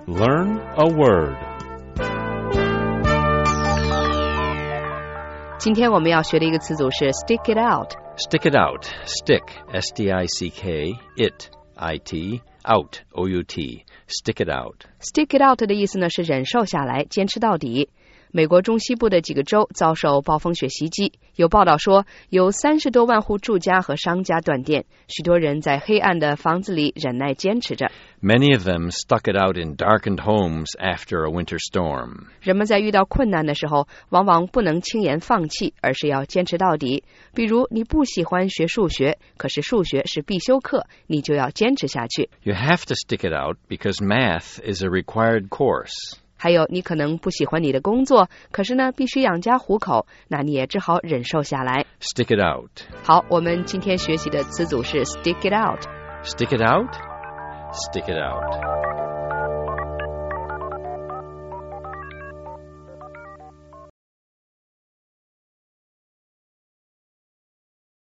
Learn a word. 今天我们要学的一个词组是 stick it out. Stick it out. Stick, S-T-I-C-K, it, I-T, out, O-U-T. Stick it out. Stick it out 的意思呢是忍受下来，坚持到底。美国中西部的几个州遭受暴风雪袭击，有报道说有30多万户住家和商家断电，许多人在黑暗的房子里忍耐坚持着。 Many of them stuck it out in darkened homes after a winter storm. 人们在遇到困难的时候，往往不能轻言放弃，而是要坚持到底。比如你不喜欢学数学，可是数学是必修课，你就要坚持下去。 You have to stick it out because math is a required course. 还有你可能不喜欢你的工作，可是呢必须养家糊口，那你也只好忍受下来。 Stick it out. 好，我们今天学习的词组是 stick it out. Stick it out? Stick it out.